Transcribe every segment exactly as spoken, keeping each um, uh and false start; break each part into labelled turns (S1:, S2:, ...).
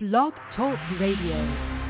S1: Blog Talk Radio.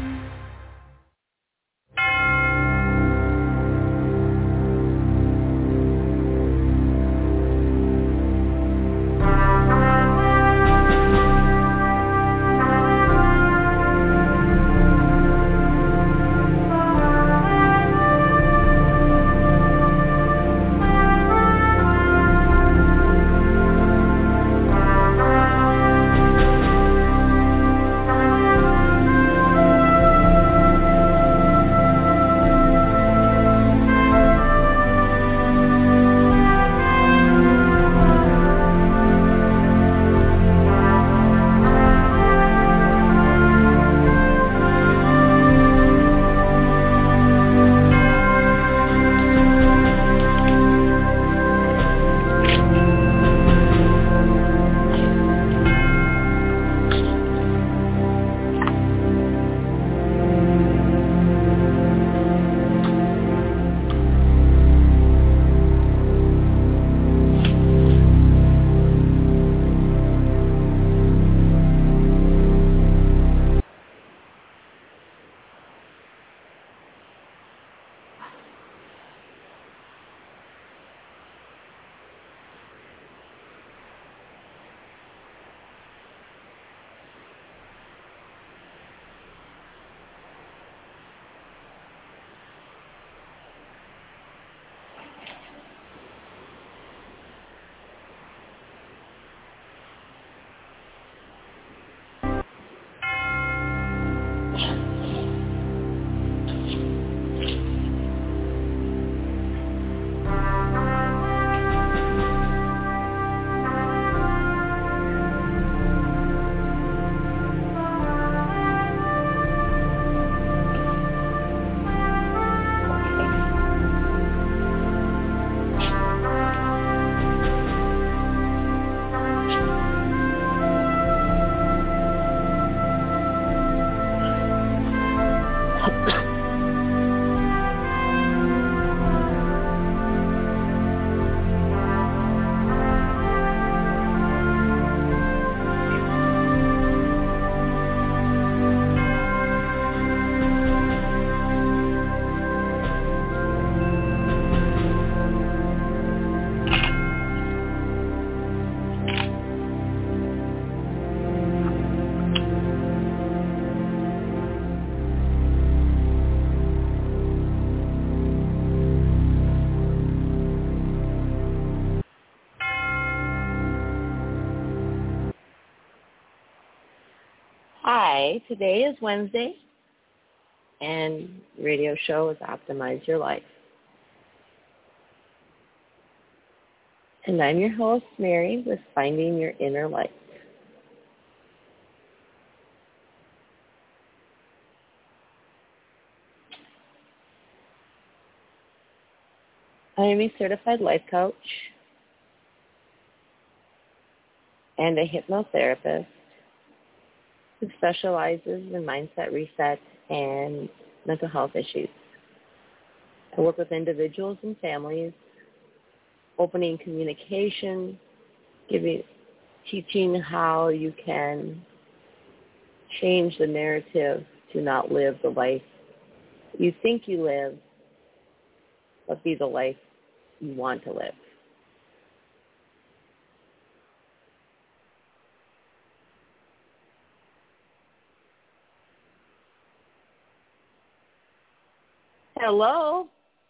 S2: Hi, today is Wednesday, and radio show is Optimize Your Life. And I'm your host, Mary, with Finding Your Inner Light. I am a certified life coach and a hypnotherapist who specializes in mindset reset and mental health issues. I work with individuals and families, opening communication, giving, teaching how you can change the narrative to not live the life you think you live, but be the life you want to live. Hello.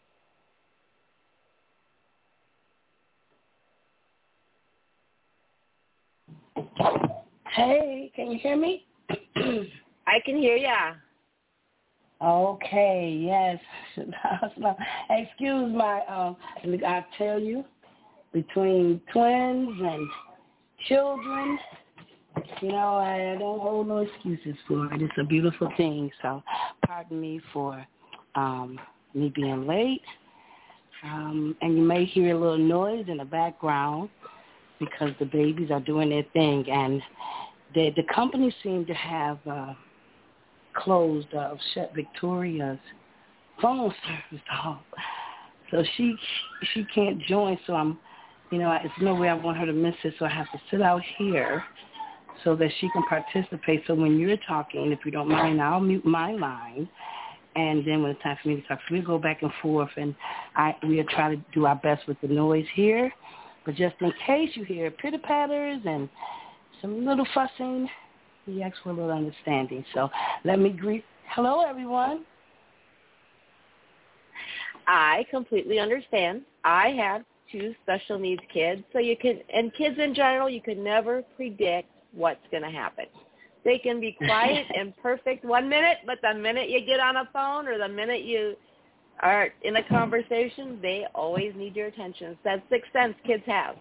S3: Hey, can you hear me?
S2: I can hear ya.
S3: Okay, yes. Excuse my, um, I tell you, between twins and children, you know, I don't hold no excuses for it. It's a beautiful thing. So pardon me for um, me being late. Um, and you may hear a little noise in the background because the babies are doing their thing. And the, the company seemed to have uh, closed, uh, shut Victoria's phone service off. So she she can't join, so I'm, you know, it's no way I want her to miss it, so I have to sit out here so that she can participate. So when you're talking, if you don't mind, I'll mute my line. And then when it's time for me to talk, so we'll go back and forth, and I we'll try to do our best with the noise here. But just in case you hear pitter-patters and some little fussing, we ask for a little understanding. So let me greet. Hello, everyone.
S2: I completely understand. I have two special needs kids, so you can, and kids in general, you can never predict what's going to happen. They can be quiet and perfect one minute, but the minute you get on a phone or the minute you are in a conversation, they always need your attention. It's that sixth sense kids have.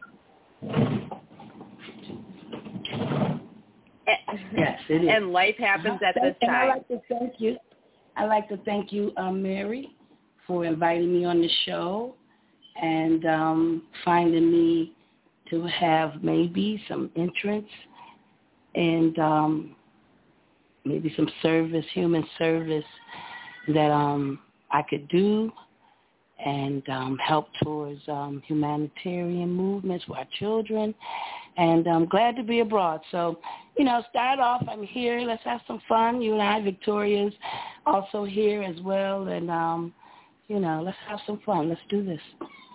S3: Yes, it is.
S2: And life happens at this
S3: and
S2: time.
S3: I'd like to thank you. I'd like to thank you, um, Mary, for inviting me on the show and um, finding me to have maybe some entrance and um, maybe some service, human service that um, I could do and um, help towards um, humanitarian movements for our children. And I'm glad to be abroad. So, you know, start off, I'm here. Let's have some fun. You and I, Victoria's also here as well. And, um, you know, let's have some fun. Let's do this.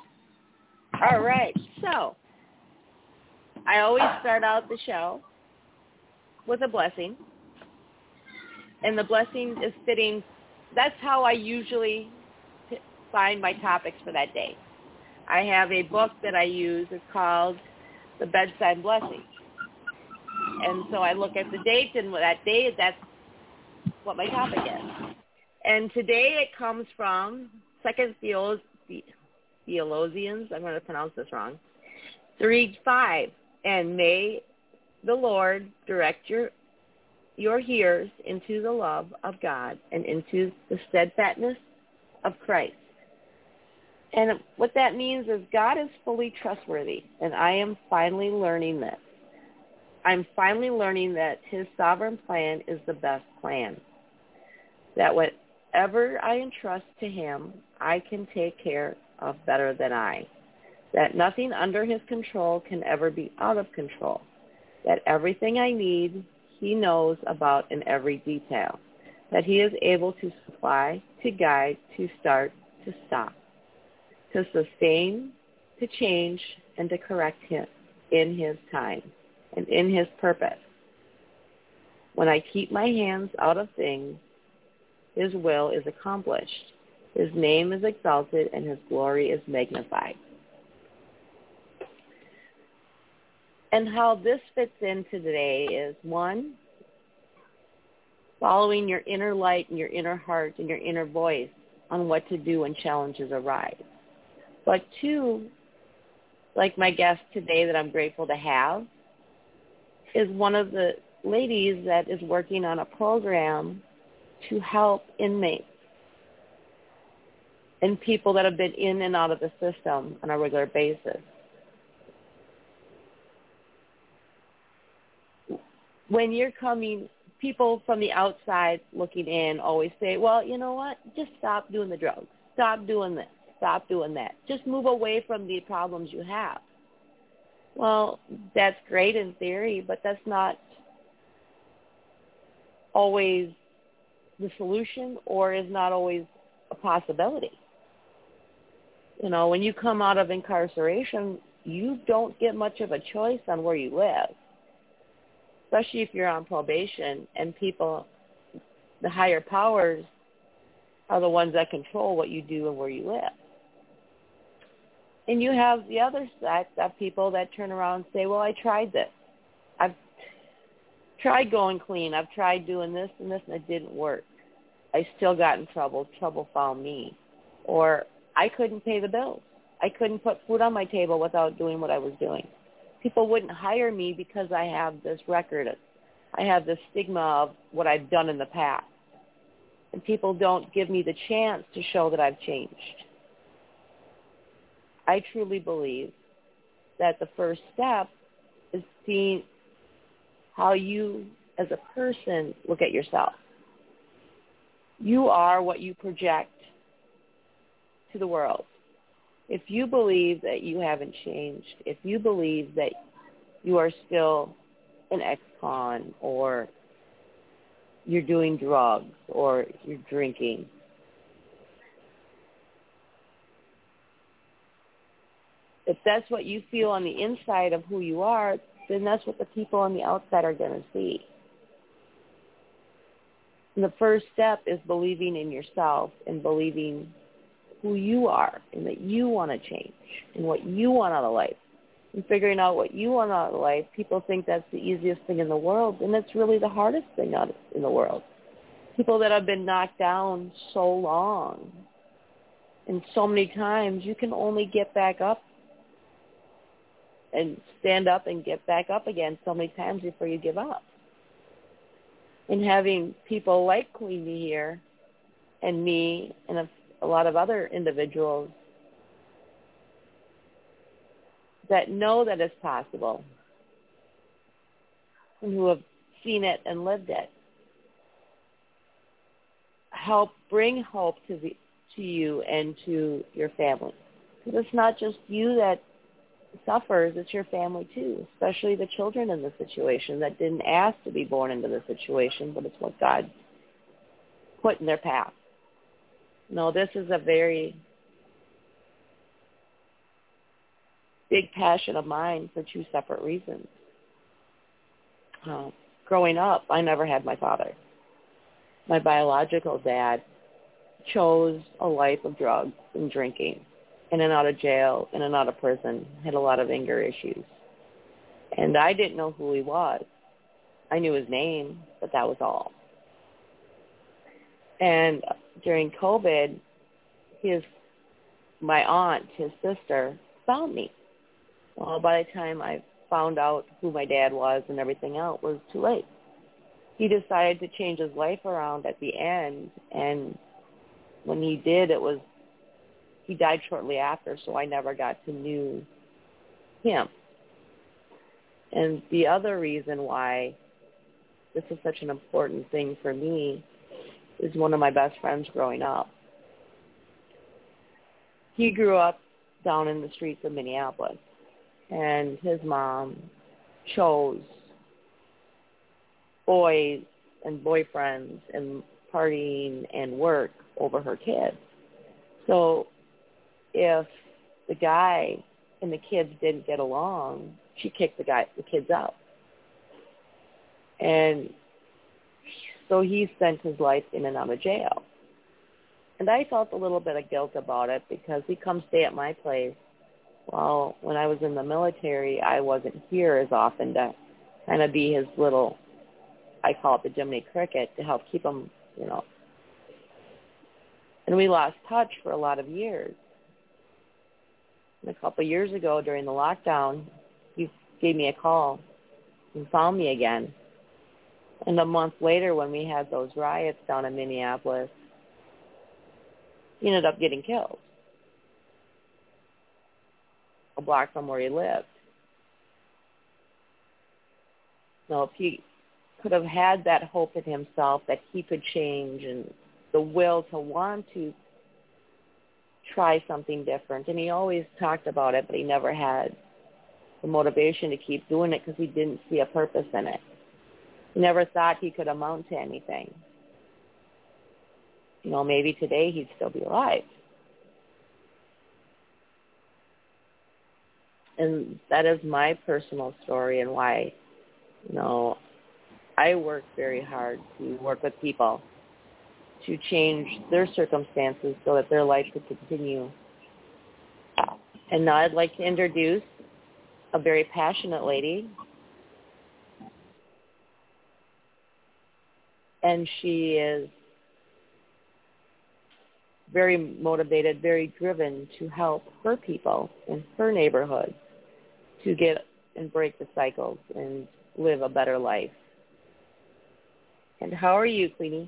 S2: All right. So I always start out the show with a blessing. And the blessing is fitting. That's how I usually find my topics for that day. I have a book that I use. It's called The Bedside Blessing. And so I look at the date, and that day, that's what my topic is. And today it comes from Second Theos- Theologians, I'm going to pronounce this wrong, three five. And may the Lord direct your your hearers into the love of God and into the steadfastness of Christ. And what that means is God is fully trustworthy, and I am finally learning this. I'm finally learning that his sovereign plan is the best plan, that whatever I entrust to him, I can take care of better than I, that nothing under his control can ever be out of control, that everything I need he knows about in every detail, that he is able to supply, to guide, to start, to stop, to sustain, to change, and to correct him in his time and in his purpose. When I keep my hands out of things, his will is accomplished. His name is exalted, and his glory is magnified. And how this fits into today is, one, following your inner light and your inner heart and your inner voice on what to do when challenges arise. But two, like my guest today that I'm grateful to have, is one of the ladies that is working on a program to help inmates and people that have been in and out of the system on a regular basis. When you're coming, people from the outside looking in always say, well, you know what, just stop doing the drugs, stop doing this, stop doing that. Just move away from the problems you have. Well, that's great in theory, but that's not always the solution, or is not always a possibility. You know, when you come out of incarceration, you don't get much of a choice on where you live, especially if you're on probation, and people, the higher powers, are the ones that control what you do and where you live. And you have the other side of people that turn around and say, well, I tried this. I've tried going clean. I've tried doing this and this, and it didn't work. I still got in trouble. Trouble found me. Or I couldn't pay the bills. I couldn't put food on my table without doing what I was doing. People wouldn't hire me because I have this record. I have this stigma of what I've done in the past. And people don't give me the chance to show that I've changed. I truly believe that the first step is seeing how you as a person look at yourself. You are what you project to the world. If you believe that you haven't changed, if you believe that you are still an ex-con or you're doing drugs or you're drinking. If that's what you feel on the inside of who you are, then that's what the people on the outside are going to see. And the first step is believing in yourself and believing who you are and that you want to change and what you want out of life. And figuring out what you want out of life, people think that's the easiest thing in the world, and it's really the hardest thing out in the world. People that have been knocked down so long and so many times, you can only get back up and stand up and get back up again so many times before you give up. And having people like Queenie here and me and a, a lot of other individuals that know that it's possible and who have seen it and lived it, help bring hope to the, to you and to your family. Because it's not just you that suffers, it's your family too, especially the children in the situation that didn't ask to be born into the situation, but it's what God put in their path. No, this is a very big passion of mine for two separate reasons. Uh, growing up, I never had my father. My biological dad chose a life of drugs and drinking, in and out of jail, in and out of prison, had a lot of anger issues. And I didn't know who he was. I knew his name, but that was all. And during COVID, his, my aunt, his sister, found me. Well, by the time I found out who my dad was and everything else, it was too late. He decided to change his life around at the end, and when he did, it was, he died shortly after, so I never got to know him. And the other reason why this is such an important thing for me is one of my best friends growing up. He grew up down in the streets of Minneapolis, and his mom chose boys and boyfriends and partying and work over her kids. So if the guy and the kids didn't get along, she kicked the guy, the kids out. And so he spent his life in and out of jail. And I felt a little bit of guilt about it because he'd come stay at my place. Well, when I was in the military, I wasn't here as often to kind of be his little, I call it the Jiminy Cricket, to help keep him, you know. And we lost touch for a lot of years. And a couple of years ago during the lockdown, he gave me a call and found me again. And a month later when we had those riots down in Minneapolis, he ended up getting killed a block from where he lived. So if he could have had that hope in himself that he could change and the will to want to try something different, and he always talked about it, but he never had the motivation to keep doing it because he didn't see a purpose in it. He never thought he could amount to anything. You know, maybe today he'd still be alive. And that is my personal story and why, you know, I work very hard to work with people to change their circumstances so that their life could continue. And now I'd like to introduce a very passionate lady. And she is very motivated, very driven to help her people in her neighborhood to get and break the cycles and live a better life. And how are you, Queenie?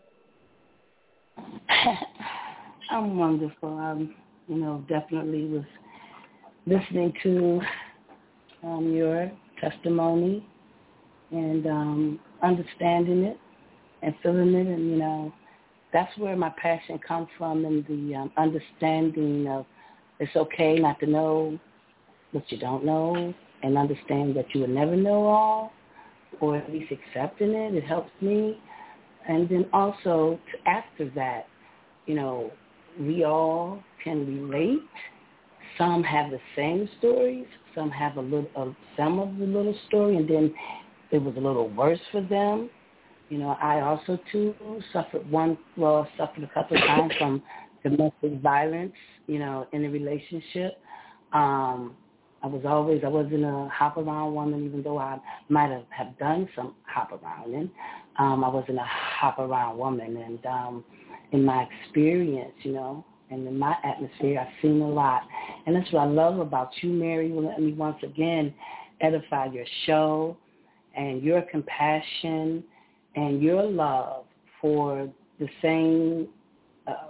S3: I'm wonderful. I'm, you know, definitely was listening to um, your testimony and um, understanding it and feeling it, and, you know, that's where my passion comes from, and the um, understanding of it's okay not to know what you don't know and understand that you will never know all, or at least accepting it. It helps me. And then also after that, you know, we all can relate. Some have the same stories. Some have a little of some of the little story, and then it was a little worse for them. You know, I also too suffered one. Well, suffered a couple of times from domestic violence. You know, in a relationship. Um, I was always, I wasn't a hop around woman, even though I might have, have done some hop around. And um, I wasn't a hop around woman. And um, in my experience, you know, and in my atmosphere, I've seen a lot. And that's what I love about you, Mary. You let me once again edify your show and your compassion and your love for the same uh,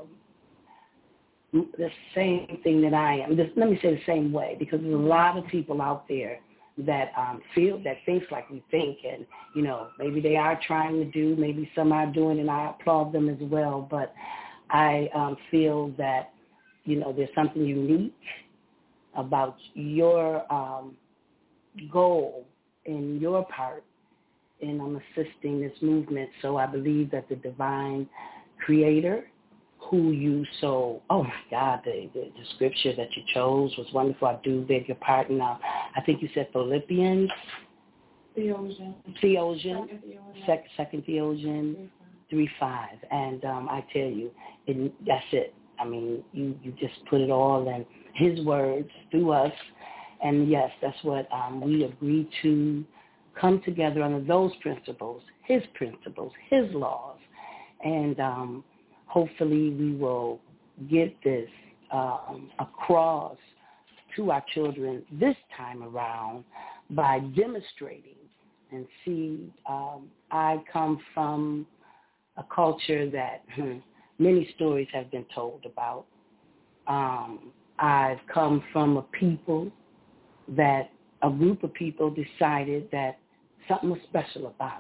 S3: the same thing that I am. Just, let me say the same way, because there's a lot of people out there that um, feel, that thinks like we think, and, you know, maybe they are trying to do, maybe some are doing, and I applaud them as well, but I um, feel that, you know, there's something unique about your um, goal in your part in um, assisting this movement. So I believe that the divine creator, who you so, oh my God, the, the, the scripture that you chose was wonderful. I do beg your pardon. Now, I think you said Philippians.
S4: Theogen.
S3: Theogen.
S4: Second Theogen.
S3: Sec, second Theogen three five. And um, I tell you, it, that's it. I mean, you, you just put it all in his words through us. And yes, that's what um, we agree to come together under those principles, his principles, his laws. And um, hopefully we will get this um, across to our children this time around by demonstrating and see. Um, I come from a culture that hmm, many stories have been told about. Um, I've come from a people that a group of people decided that something was special about us.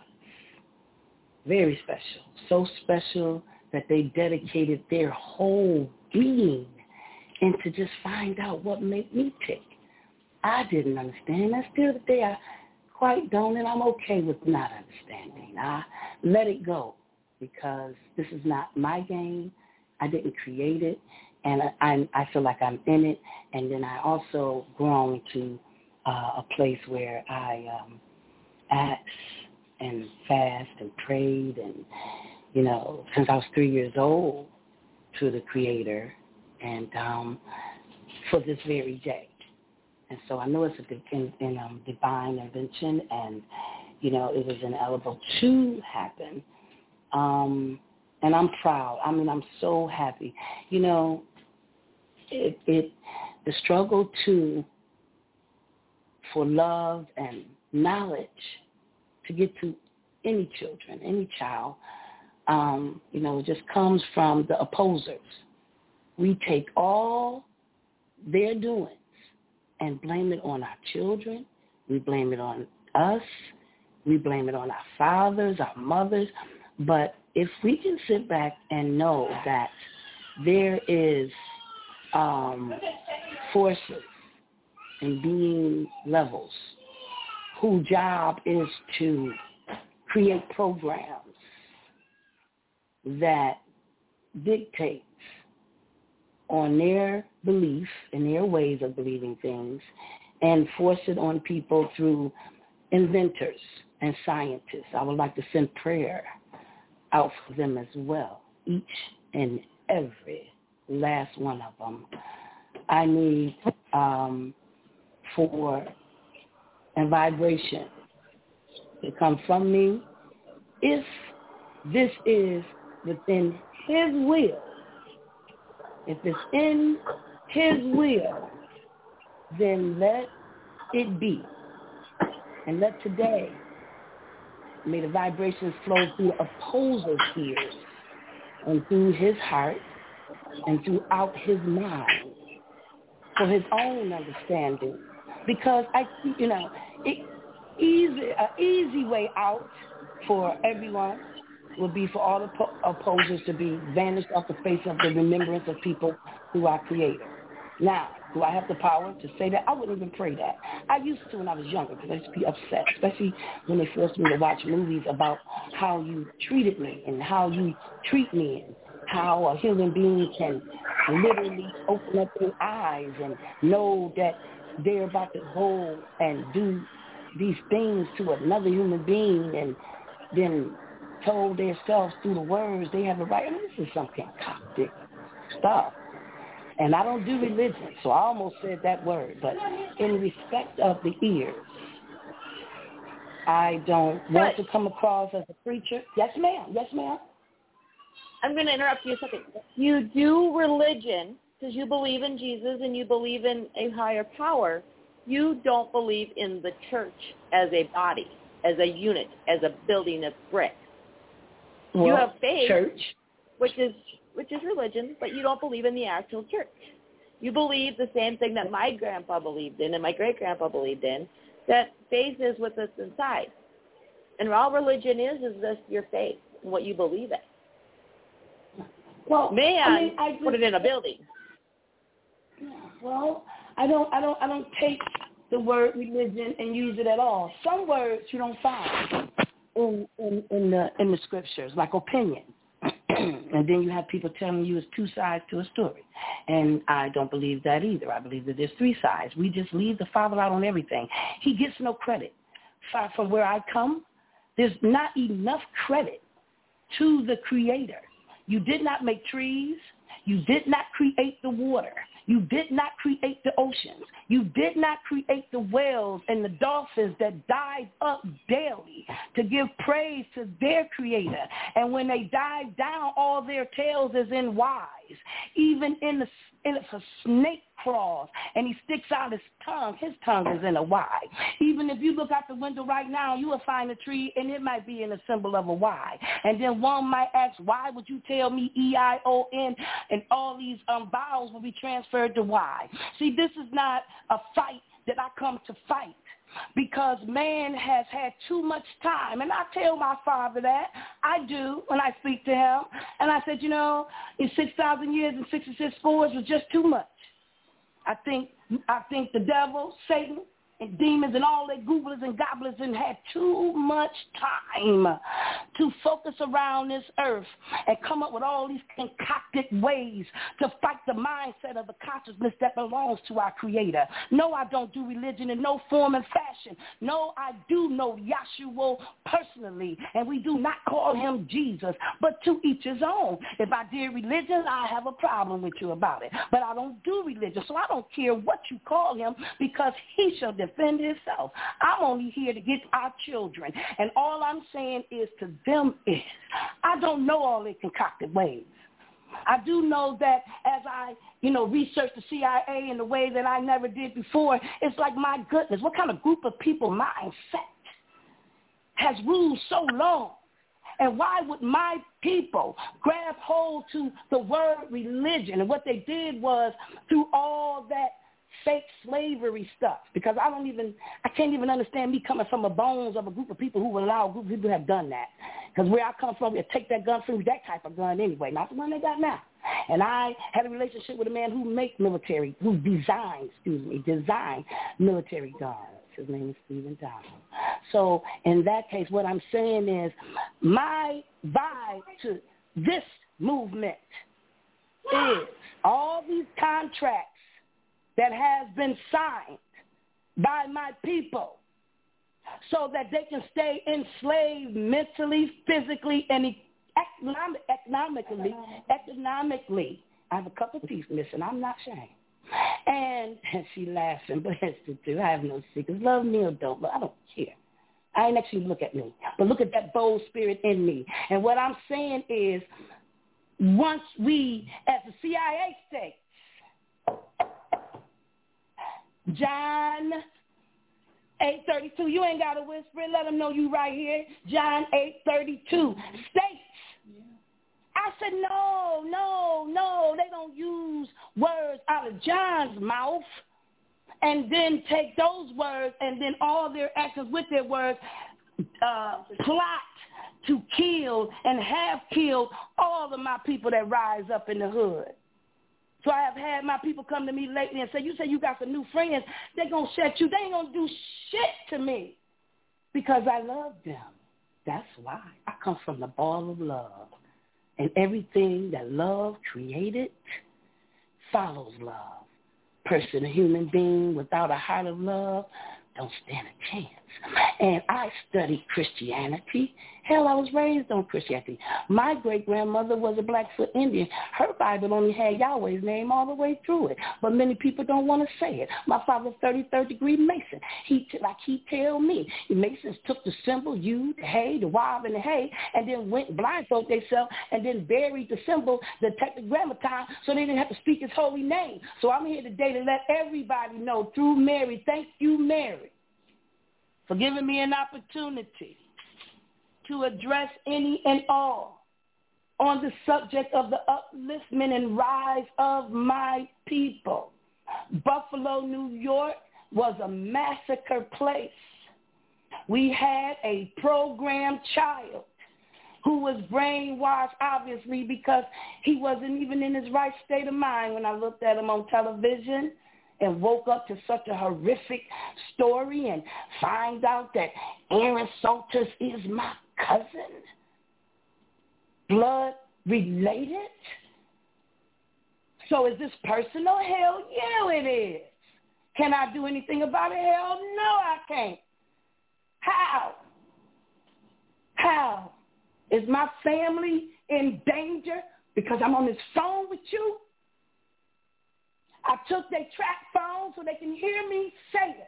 S3: Very special. So special that they dedicated their whole being into just find out what made me tick. I didn't understand. And still today I quite don't, and I'm okay with not understanding. I let it go because this is not my game. I didn't create it, and I, I, I feel like I'm in it. And then I also grown to uh, a place where I um, asked and fast and prayed and, you know, since I was three years old to the Creator and um, for this very day. And so I know it's a in, in, um, divine invention and, you know, it was inevitable to happen. Um, and I'm proud. I mean, I'm so happy. You know, it, it the struggle to, for love and knowledge to get to any children, any child, um, you know, it just comes from the opposers. We take all their doings and blame it on our children. We blame it on us. We blame it on our fathers, our mothers. But if we can sit back and know that there is um, forces and being levels whose job is to create programs that dictates on their belief and their ways of believing things and force it on people through inventors and scientists. I would like to send prayer out for them as well, each and every last one of them. I need um, for a vibration to come from me. If this is within his will, if it's in his will, then let it be. And let today, may the vibrations flow through opposers' ears and through his heart and throughout his mind for his own understanding. Because, I, you know, it, easy, an easy way out for everyone would be for all the opposers to be vanished off the face of the remembrance of people who are creator. Now, Do I have the power to say that? I wouldn't even pray that. I used to when I was younger because I used to be upset, especially when they forced me to watch movies about how you treated me and how you treat me and how a human being can literally open up their eyes and know that they're about to go and do these things to another human being and then told themselves through the words they have a right. I mean, this is some concocted stuff. And I don't do religion, so I almost said that word. But in respect of the ears, I don't want to come across as a preacher. Yes, ma'am. Yes, ma'am.
S2: I'm going to interrupt you a second. You do religion because you believe in Jesus and you believe in a higher power. You don't believe in the church as a body, as a unit, as a building of bricks.
S3: Well,
S2: you have faith,
S3: church,
S2: which is which is religion, but you don't believe in the actual church. You believe the same thing that my grandpa believed in and my great-grandpa believed in, that faith is what's inside. And all religion is is just your faith and what you believe in.
S3: Well,
S2: Man,
S3: I mean, I
S2: put it in a building.
S3: Well, I don't, I don't, I don't take the word religion and use it at all. Some words you don't find in in, in the in the scriptures, like opinion. And then you have people telling you it's two sides to a story. And I don't believe that either. I believe that there's three sides. We just leave the Father out on everything. He gets no credit. Far from where I come, there's not enough credit to the Creator. You did not make trees. You did not create the water. You did not create the oceans. You did not create the whales and the dolphins that dive up daily to give praise to their Creator. And when they dive down, all their tails is in Y's. Even in the and if a snake crawls and he sticks out his tongue, his tongue is in a Y. Even if you look out the window right now, you will find a tree and it might be in a symbol of a Y. And then one might ask, why would you tell me E I O N and all these um, vowels will be transferred to Y? See, this is not a fight that I come to fight, because man has had too much time. And I tell my father that. I do when I speak to him. And I said, you know, in six thousand years and sixty-six spores was just too much. I think I think the devil, Satan, and demons and all their gooblers and gobblers and had too much time to focus around this earth and come up with all these concocted ways to fight the mindset of the consciousness that belongs to our Creator. No, I don't do religion in no form and fashion. No, I do know Yahshua personally, and we do not call him Jesus, but to each his own. If I did religion, I have a problem with you about it. But I don't do religion, so I don't care what you call him, because he shall defend himself. I'm only here to get our children, and all I'm saying is to them is, I don't know all their concocted ways. I do know that as I, you know, research the C I A in a way that I never did before, it's like, my goodness, what kind of group of people mindset has ruled so long? And why would my people grab hold to the word religion? And what they did was, through all that fake slavery stuff, because I don't even, I can't even understand me coming from the bones of a group of people who would allow a group of people to have done that. Because where I come from, we'll take that gun from that type of gun anyway, not the one they got now. And I had a relationship with a man who makes military, who designs, excuse me, design military guns. His name is Stephen Donald. So in that case, what I'm saying is, my vibe to this movement is all these contracts that has been signed by my people so that they can stay enslaved mentally, physically, and economic, economically. Economically. I have a couple of teeth missing. I'm not ashamed. And, and she laughing, but that's the truth. I have no secrets. Love me or don't, but I don't care. I ain't actually look at me, but look at that bold spirit in me. And what I'm saying is, once we, as the C I A states, John eight thirty-two, you ain't got to whisper it. Let them know you right here. John eight thirty-two states. Yeah. I said, no, no, no. They don't use words out of John's mouth and then take those words and then all their actions with their words uh, plot to kill and have killed all of my people that rise up in the hood. So I have had my people come to me lately and say, you say you got some new friends. They're going to shut you. They ain't going to do shit to me because I love them. That's why. I come from the ball of love. And everything that love created follows love. Person, a human being without a heart of love don't stand a chance. And I studied Christianity. Hell, I was raised on Christianity. My great-grandmother was a Blackfoot Indian. Her Bible only had Yahweh's name all the way through it. But many people don't want to say it. My father's thirty-third degree Mason. He, like he tell me, the Masons took the symbol, U, the hay, the Wav, and the hay, and then went blindfold themselves and then buried the symbol, the tetragrammaton, so they didn't have to speak his holy name. So I'm here today to let everybody know through Mary, thank you, Mary, for giving me an opportunity to address any and all on the subject of the upliftment and rise of my people. Buffalo, New York was a massacre place. We had a programmed child who was brainwashed, obviously, because he wasn't even in his right state of mind when I looked at him on television and woke up to such a horrific story and find out that Aaron Salters is my cousin, blood related. So is this personal? Hell yeah, it is. Can I do anything about it? Hell no, I can't. How? How? Is my family in danger because I'm on this phone with you? I took their track phone so they can hear me say it.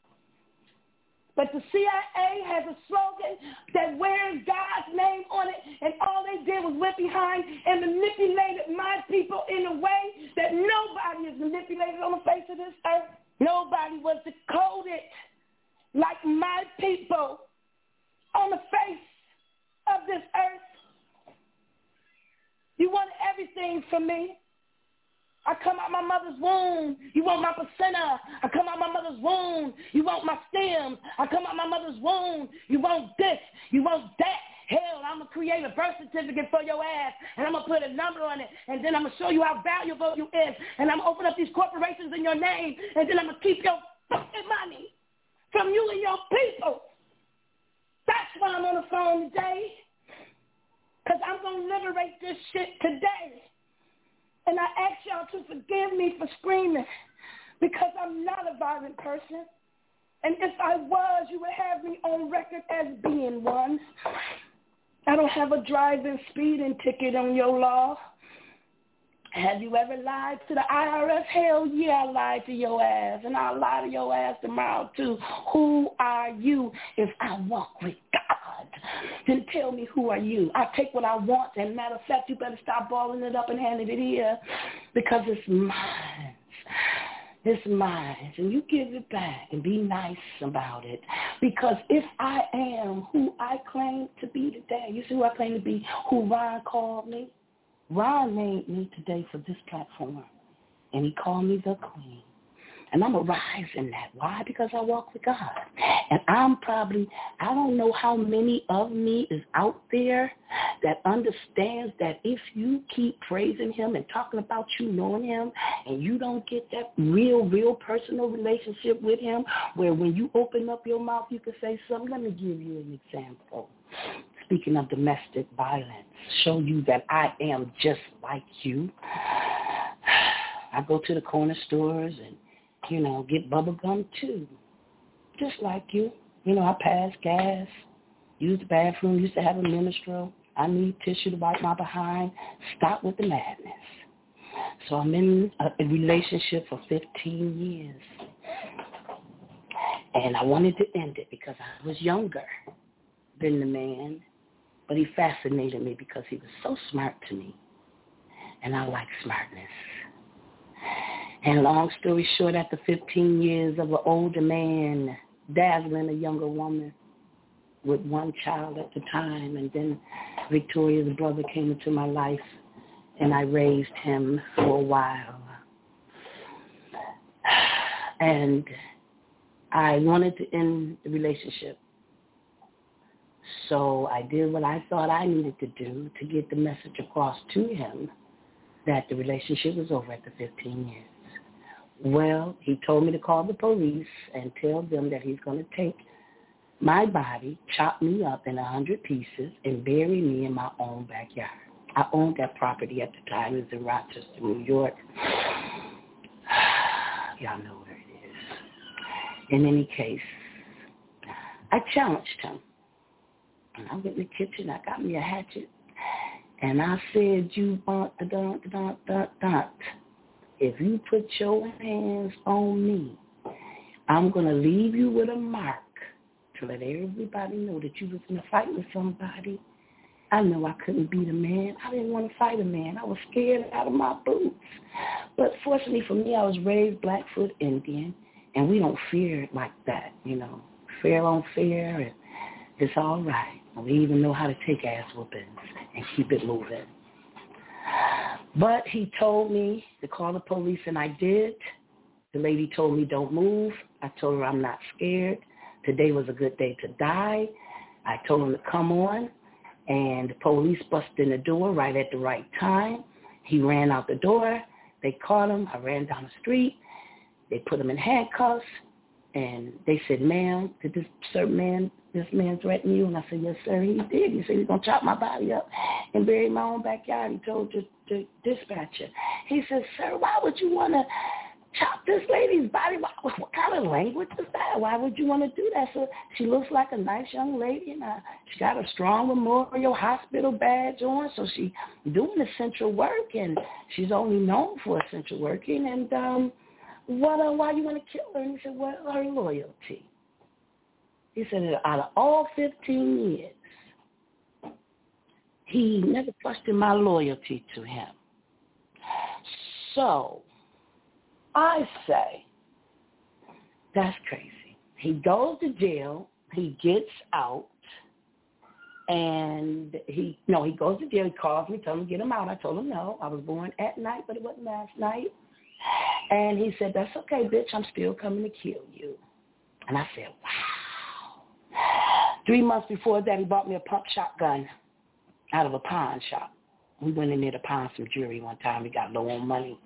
S3: But the C I A has a slogan that wears God's name on it, and all they did was went behind and manipulated my people in a way that nobody is manipulated on the face of this earth. Nobody was decoded like my people on the face of this earth. You want everything from me. I come out my mother's womb. You want my placenta. I come out my mother's womb. You want my stems. I come out my mother's womb. You want this. You want that. Hell, I'm going to create a birth certificate for your ass, and I'm going to put a number on it, and then I'm going to show you how valuable you is, and I'm going to open up these corporations in your name, and then I'm going to keep your fucking money from you and your people. That's why I'm on the phone today, because I'm going to liberate this shit today. And I ask y'all to forgive me for screaming because I'm not a violent person. And if I was, you would have me on record as being one. I don't have a driving speeding ticket on your law. Have you ever lied to the I R S? Hell yeah, I lied to your ass. And I'll lie to your ass tomorrow too. Who are you if I walk with God? Then tell me, who are you? I take what I want, and matter of fact, you better stop balling it up and handing it here because it's mine. It's mine. And you give it back and be nice about it. Because if I am who I claim to be today, you see who I claim to be, who Ron called me? Ron named me today for this platform, and he called me the queen. And I'm going to rise in that. Why? Because I walk with God. And I'm probably, I don't know how many of me is out there that understands that if you keep praising him and talking about you knowing him, and you don't get that real, real personal relationship with him, where when you open up your mouth, you can say something. Let me give you an example. Speaking of domestic violence, show you that I am just like you. I go to the corner stores and, you know, get bubble gum too, just like you. You know, I pass gas, use the bathroom, used to have a menstrual. I need tissue to wipe my behind. Stop with the madness. So I'm in a, a relationship for fifteen years. And I wanted to end it because I was younger than the man, but he fascinated me because he was so smart to me. And I like smartness. And long story short, after fifteen years of an older man dazzling a younger woman with one child at the time, and then Victoria's brother came into my life, and I raised him for a while. And I wanted to end the relationship. So I did what I thought I needed to do to get the message across to him that the relationship was over at the fifteen years. Well, he told me to call the police and tell them that he's going to take my body, chop me up in a hundred pieces, and bury me in my own backyard. I owned that property at the time. It was in Rochester, New York. Y'all know where it is. In any case, I challenged him. And I went in the kitchen. I got me a hatchet. And I said, you want the dun, dun, dun, dun. If you put your hands on me, I'm going to leave you with a mark to let everybody know that you was in a fight with somebody. I know I couldn't beat a man. I didn't want to fight a man. I was scared out of my boots. But fortunately for me, I was raised Blackfoot Indian, and we don't fear it like that, you know. Fair on fair, and it's all right. We even know how to take ass whoopings and keep it moving. But he told me to call the police, and I did. The lady told me, don't move. I told her I'm not scared. Today was a good day to die. I told him to come on, and the police busted in the door right at the right time. He ran out the door. They caught him. I ran down the street. They put him in handcuffs, and they said, ma'am, did this certain man, this man threaten you? And I said, yes, sir, he did. He said he's going to chop my body up and bury my own backyard. He told the, the dispatcher. He said, sir, why would you want to chop this lady's body? What, what kind of language is that? Why would you want to do that? So she looks like a nice young lady, and uh, she got a strong Memorial Hospital badge on, so she doing essential work, and she's only known for essential working. And um, what? Uh, why you want to kill her? And he said, well, her loyalty. He said, out of all fifteen years, he never questioned my loyalty to him. So I say, that's crazy. He goes to jail. He gets out. And he, no, he goes to jail. He calls me, tells me to get him out. I told him no. I was born at night, but it wasn't last night. And he said, that's okay, bitch. I'm still coming to kill you. And I said, wow. Three months before that, he bought me a pump shotgun out of a pawn shop. We went in there to pawn some jewelry one time. We got low on money.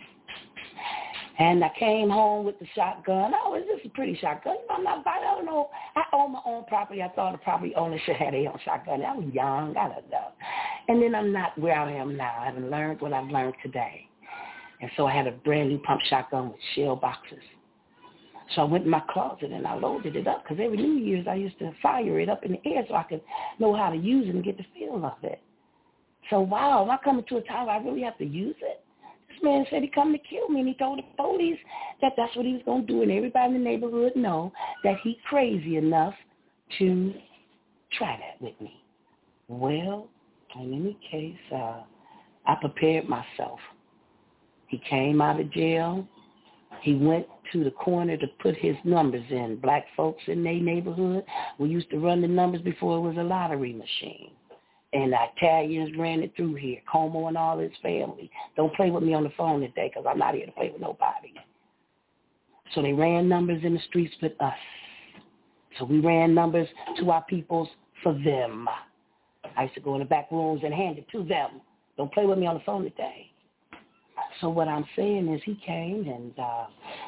S3: And I came home with the shotgun. Oh, is this a pretty shotgun? You know, I'm not buying, I don't know. I own my own property. I thought the property owner should have their own shotgun. I was young. I don't know. And then I'm not where I am now. I haven't learned what I've learned today. And so I had a brand new pump shotgun with shell boxes. So I went in my closet and I loaded it up because every New Year's I used to fire it up in the air so I could know how to use it and get the feel of it. So, wow, am I coming to a time where I really have to use it? This man said he come to kill me, and he told the police that that's what he was going to do, and everybody in the neighborhood know that he crazy enough to try that with me. Well, in any case, uh, I prepared myself. He came out of jail. He went to the corner to put his numbers in. Black folks in their neighborhood, we used to run the numbers before it was a lottery machine. And the Italians ran it through here, Como and all his family. Don't play with me on the phone today because I'm not here to play with nobody. So they ran numbers in the streets with us. So we ran numbers to our peoples for them. I used to go in the back rooms and hand it to them. Don't play with me on the phone today. So what I'm saying is he came and uh,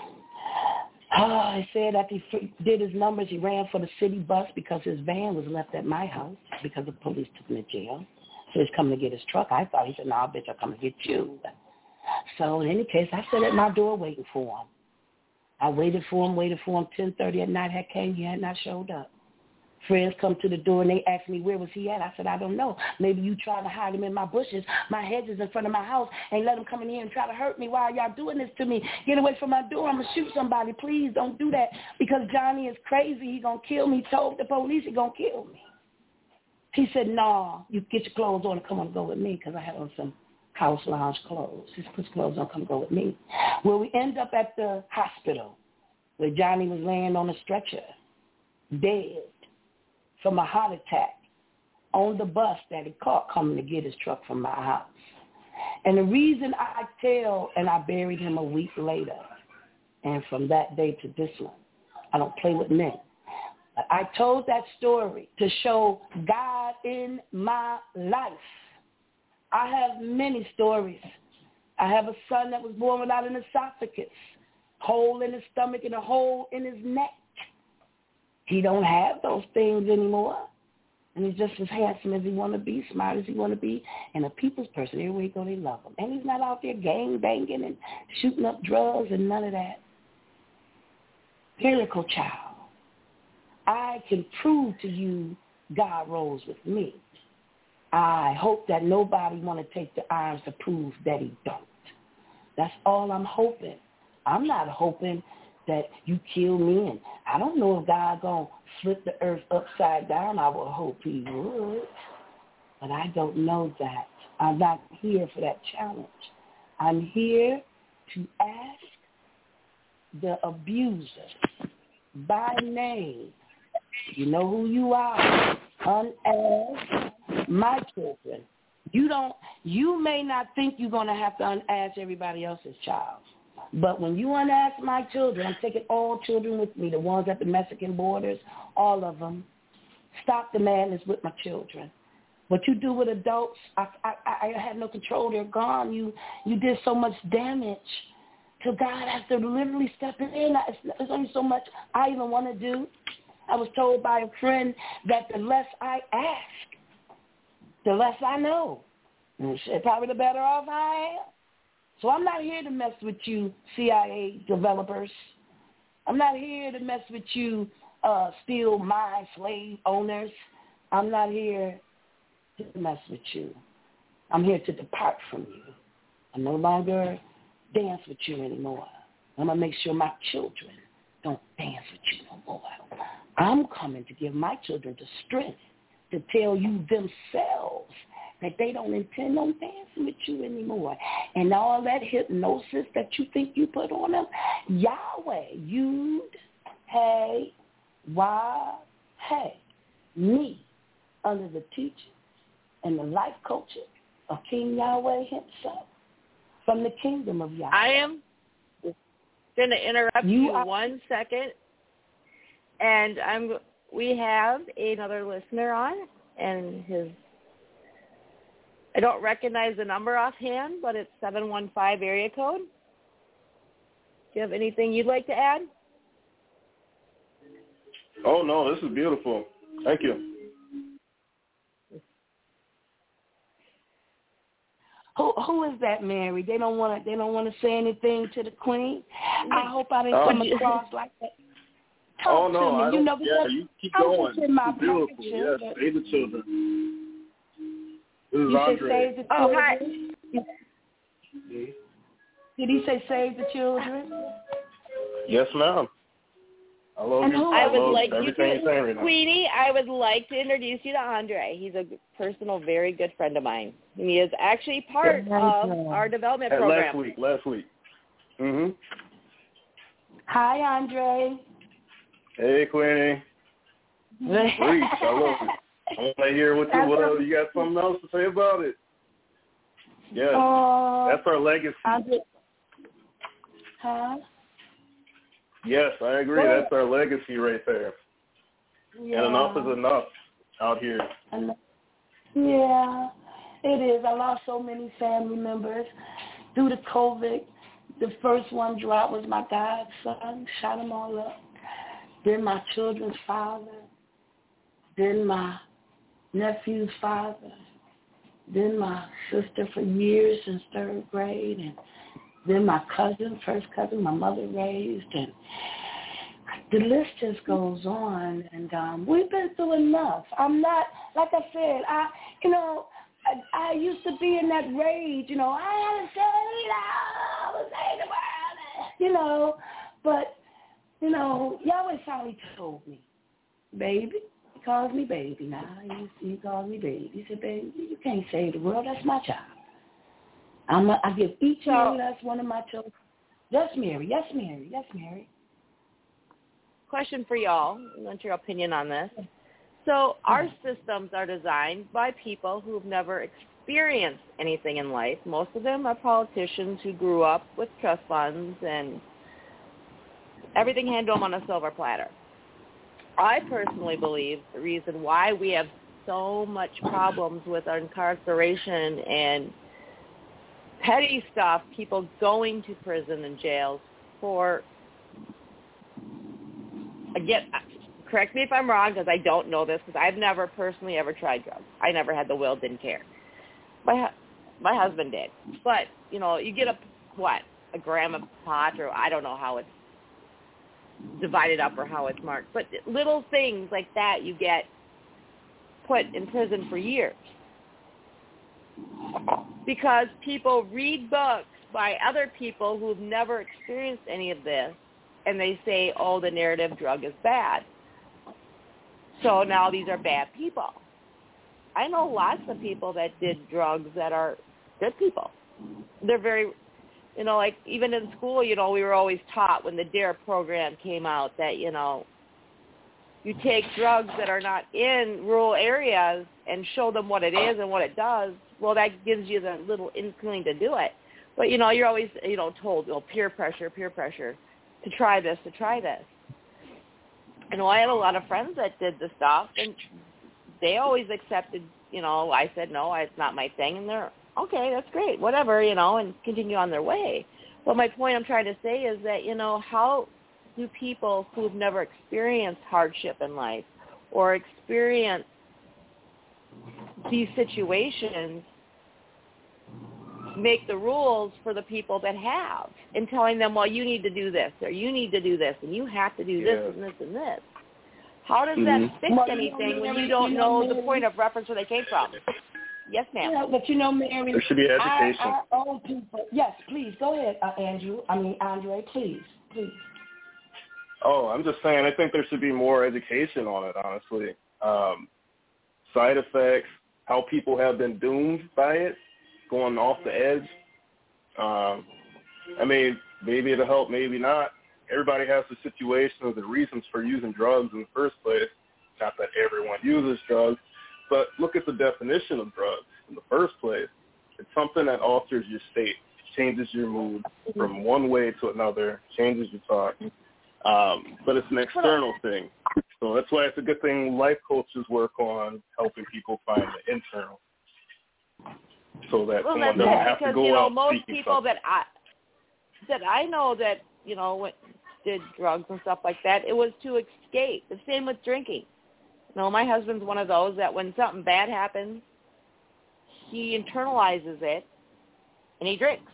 S3: oh, he said after he did his numbers, he ran for the city bus because his van was left at my house because the police took him to jail. So he's coming to get his truck. I thought, he said, no, bitch, I'll come to get you. So in any case, I sat at my door waiting for him. I waited for him, waited for him. ten thirty at night had came, he had not showed up. Friends come to the door and they asked me, where was he at? I said, I don't know. Maybe you tried to hide him in my bushes. My hedges in front of my house, and let him come in here and try to hurt me. Why are y'all doing this to me? Get away from my door. I'm going to shoot somebody. Please don't do that because Johnny is crazy. He's going to kill me. He told the police he's going to kill me. He said, no, you get your clothes on and come on and go with me because I had on some house lounge clothes. He put his clothes on, come go with me. Well, we end up at the hospital where Johnny was laying on a stretcher, dead from a heart attack on the bus that he caught coming to get his truck from my house. And the reason I tell, and I buried him a week later, and from that day to this one, I don't play with men. But I told that story to show God in my life. I have many stories. I have a son that was born without an esophagus, hole in his stomach and a hole in his neck. He don't have those things anymore. And he's just as handsome as he want to be, smart as he want to be, and a people's person. Everywhere he go, they love him. And he's not out there gang banging and shooting up drugs and none of that. Miracle child. I can prove to you God rolls with me. I hope that nobody want to take the arms to prove that he don't. That's all I'm hoping. I'm not hoping that you kill me, and I don't know if God going to flip the earth upside down. I would hope he would, but I don't know that. I'm not here for that challenge. I'm here to ask the abusers by name. You know who you are. Unask my children. You don't. You may not think you're going to have to unask everybody else's child. But when you unask my children, I'm taking all children with me, the ones at the Mexican borders, all of them. Stop the madness with my children. What you do with adults, I, I, I have no control. They're gone. You you did so much damage. So God has to literally step in. There's only so much I even want to do. I was told by a friend that the less I ask, the less I know. And shit, probably the better off I am. So I'm not here to mess with you, C I A developers. I'm not here to mess with you, uh, steel mine slave owners. I'm not here to mess with you. I'm here to depart from you. I no longer dance with you anymore. I'm going to make sure my children don't dance with you no more. I'm coming to give my children the strength to tell you themselves that they don't intend on dancing with you anymore. And all that hypnosis that you think you put on them, Yahweh, Yud, Hey, Wah, Hey, me, under the teaching and the life coaching of King Yahweh himself, from the kingdom of Yahweh.
S2: I am going to interrupt you, you are- one second. And I'm. we have another listener on, and his, I don't recognize the number offhand, but it's seven one five area code. Do you have anything you'd like to add?
S5: Oh, no, this is beautiful. Thank you.
S3: Who who is that, Mary? They don't want to. They don't want to say anything to the Queen. I hope I didn't
S5: oh,
S3: come across like that. Talk
S5: oh no,
S3: to me.
S5: I don't.
S3: You know,
S5: yeah, you keep
S3: I'm
S5: going.
S3: in my
S5: it's beautiful.
S3: picture,
S5: Yes, save the children. This is
S3: you
S5: Andre.
S3: say save the
S2: oh,
S3: children.
S2: hi.
S3: Did he say save the children?
S5: Yes, ma'am. I love
S3: And
S5: you.
S3: who-
S5: I,
S2: I would
S5: love
S2: like you
S5: everything you're saying right
S2: to,
S5: now.
S2: Queenie, I would like to introduce you to Andre. He's a personal, very good friend of mine. He is actually part
S3: Yeah,
S2: of
S3: yeah.
S2: our development
S5: Hey,
S2: program.
S5: last week, last week. Mhm.
S3: Hi, Andre.
S5: Hey, Queenie. Preach. I love it. I want to hear what you, what else, you got something else to say about it. Yes,
S3: Uh,
S5: that's our legacy.
S3: Andre. Huh?
S5: Yes, I agree.
S3: Well,
S5: that's our legacy right there.
S3: Yeah.
S5: And enough is enough out here.
S3: Yeah, it is. I lost so many family members due to COVID. The first one dropped was my godson. Shot them all up. Then my children's father. Then my nephew's father. Then my sister for years since third grade. And then my cousin, first cousin, my mother raised. And the list just goes on. And um, we've been through enough. I'm not, like I said, I, you know, I, I used to be in that rage, you know, I had to say it out, I was saying the word, you know, but, you know, Yahweh finally told me, baby, he calls me baby now, he, he calls me baby. He said, baby, you can't save the world, that's my child. I'm a, I give each and every last one of my children, yes, Mary, yes, Mary, yes, Mary.
S2: Question for y'all, I want your opinion on this. So our systems are designed by people who've never experienced anything in life. Most of them are politicians who grew up with trust funds and everything handed to them on a silver platter. I personally believe the reason why we have so much problems with our incarceration and petty stuff, people going to prison and jails for, again, correct me if I'm wrong because I don't know this because I've never personally ever tried drugs. I never had the will, didn't care. My my husband did. But, you know, you get a, what, a gram of pot or I don't know how it's divided up or how it's marked. But little things like that you get put in prison for years. Because people read books by other people who've never experienced any of this, and they say, oh, the narrative drug is bad. So now these are bad people. I know lots of people that did drugs that are good people. They're very, you know, like even in school, you know, we were always taught when the DARE program came out that, you know, you take drugs that are not in rural areas and show them what it is and what it does. Well, that gives you the little inkling to do it. But, you know, you're always, you know, told, you know, peer pressure, peer pressure, to try this, to try this. And well, I had a lot of friends that did the stuff, and they always accepted, you know, I said, no, it's not my thing. And they're, okay, that's great, whatever, you know, and continue on their way. But my point I'm trying to say is that, you know, how do people who've never experienced hardship in life or experienced these situations make the rules for the people that have and telling them, well, you need to do this or you need to do this and you have to do
S5: yeah.
S2: this and this and this. How does
S5: mm-hmm.
S2: that fix
S3: well,
S2: anything
S3: you know,
S2: when
S3: Mary,
S2: you don't
S3: you know,
S2: know the
S3: Mary,
S2: point of reference where they came from? Yes, ma'am.
S3: Yeah, but you know, Mary,
S5: there should be education.
S3: Our, our own people. Yes, please go ahead, uh, Andrew. I mean, Andre, please, please.
S5: Oh, I'm just saying, I think there should be more education on it, honestly. Um, side effects, how people have been doomed by it, going off the edge. Um, I mean, maybe it'll help, maybe not. Everybody has the situation or the reasons for using drugs in the first place. Not that everyone uses drugs, but look at the definition of drugs in the first place. It's something that alters your state, changes your mood from one way to another, changes your thought. Um, but it's an external thing. So that's why it's a good thing life coaches work on helping people find the internal. So that
S2: well,
S5: someone
S2: that's
S5: doesn't
S2: it,
S5: have
S2: because,
S5: to go
S2: you know,
S5: out
S2: most
S5: seeking
S2: people
S5: something.
S2: that I that I know that, you know, went, did drugs and stuff like that, it was to escape. The same with drinking. You know, my husband's one of those that when something bad happens, he internalizes it and he drinks.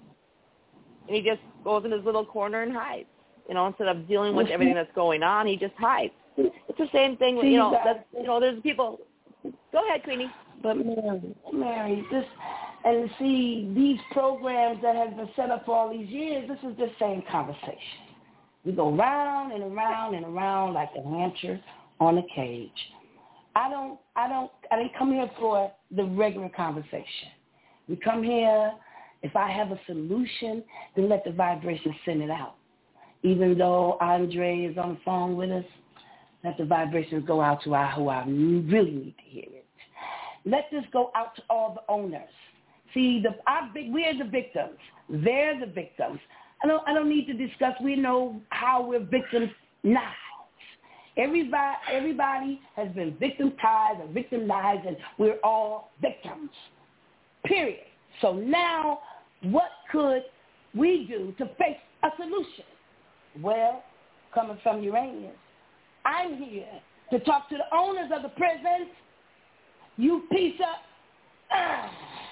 S2: And he just goes in his little corner and hides. You know, instead of dealing with everything that's going on, he just hides. It's the same thing. With, you know, that's, you know, there's people. Go ahead, Queenie.
S3: But Mary, Mary, this and see these programs that have been set up for all these years. This is the same conversation. We go round and around and around like a hamster on a cage. I don't, I don't, I didn't come here for the regular conversation. We come here. If I have a solution, then let the vibration send it out. Even though Andre is on the phone with us, let the vibrations go out to our who I really need to hear it. Let this go out to all the owners. See, the our, we're the victims. They're the victims. I don't, I don't need to discuss. We know how we're victims now. Everybody, everybody has been victimized and victimized, and we're all victims, period. So now what could we do to face a solution? Well, coming from Uranus, I'm here to talk to the owners of the prisons. You piece of, uh,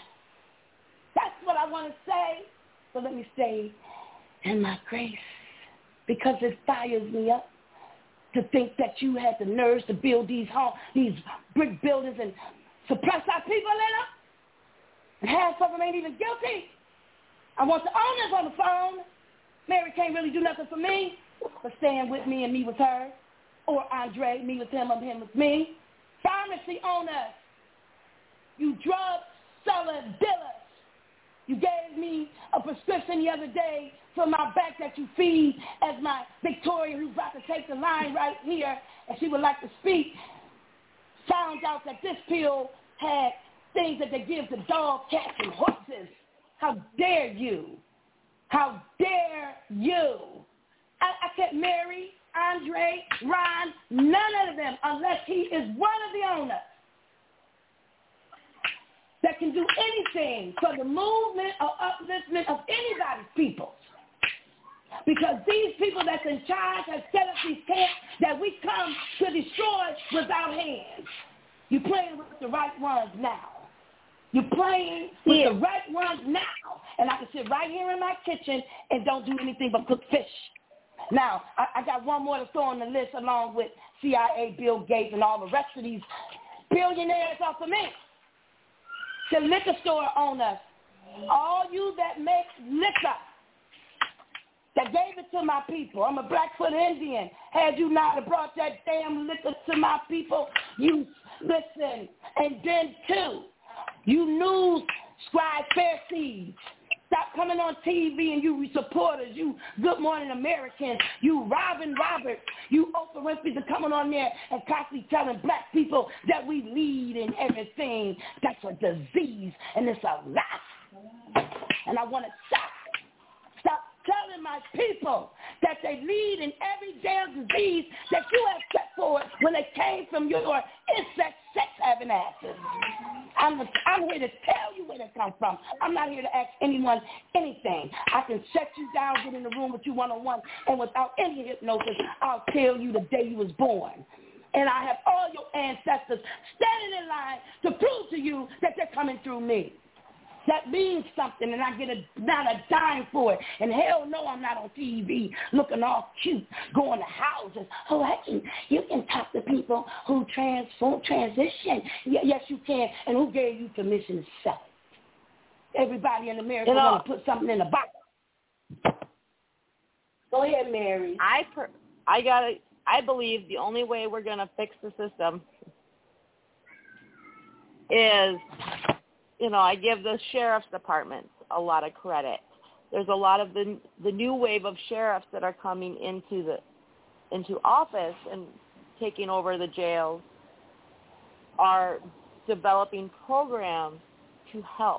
S3: that's what I want to say. So let me say, in my grace, because it fires me up to think that you had the nerves to build these homes, these brick buildings and suppress our people in them. And half of them ain't even guilty. I want the owners on the phone. Mary can't really do nothing for me, but staying with me and me with her. Or Andre, me with him, or him with me. Pharmacy owners, you drug seller dealers. You gave me a prescription the other day for my back that you feed as my Victoria, who's about to take the line right here, and she would like to speak, found out that this pill had things that they give to dogs, cats, and horses. How dare you? How dare you? I, I can't marry Andre, Ron, none of them unless he is one of the owners. that can do anything for the movement or upliftment of anybody's people. Because these people that's in charge have set up these camps that we come to destroy without hands. You're playing with the right ones now. You're playing with yeah. the right ones now. And I can sit right here in my kitchen and don't do anything but cook fish. Now, I, I got one more to throw on the list along with C I A, Bill Gates, and all the rest of these billionaires off of me. The liquor store owners, all you that make liquor, that gave it to my people. I'm a Blackfoot Indian. Had you not have brought that damn liquor to my people, you listen. And then, too, you news scribe Pharisees, stop coming on T V and you supporters, you Good Morning Americans, you Robin Roberts, you Oprah Winfrey are coming on there and constantly telling black people that we lead in everything. That's a disease and it's a lie. And I want to stop. Stop telling my people that they lead in every damn disease that you have set forward when they came from your insect sex-having asses. I'm, I'm here to tell you where they come from. I'm not here to ask anyone anything. I can shut you down, get in the room with you one-on-one, and without any hypnosis, I'll tell you the day you was born. And I have all your ancestors standing in line to prove to you that they're coming through me. That means something, and I get a, not a dime for it. And hell no, I'm not on T V looking all cute, going to houses. Oh, I can, you can talk to people who transform, transition. Y- yes, you can. And who gave you permission to sell it? Everybody in America you know, want to put something in the box. Go ahead, Mary.
S2: I per, I gotta. I believe the only way we're gonna fix the system is. You know, I give the sheriff's departments a lot of credit. There's a lot of the the new wave of sheriffs that are coming into the into office and taking over the jails are developing programs to help